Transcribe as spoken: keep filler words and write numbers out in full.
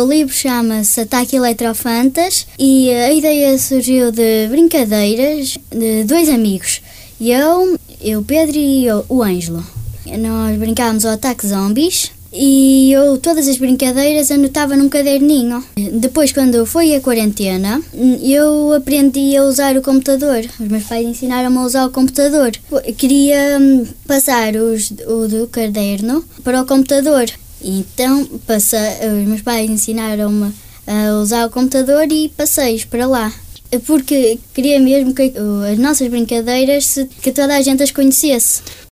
meu livro chama-se Ataque Eletrofantas e a ideia surgiu de brincadeiras de dois amigos, eu, eu Pedro e eu, o Ângelo. Nós brincávamos ao Ataque Zombies e eu todas as brincadeiras anotava num caderninho. Depois, quando foi a quarentena, eu aprendi a usar o computador. Os meus pais ensinaram-me a usar o computador. Queria passar os, o do caderno para o computador. Então, passei, os meus pais ensinaram-me a usar o computador e passei-os para lá. Porque queria mesmo que as nossas brincadeiras, que toda a gente as conhecesse.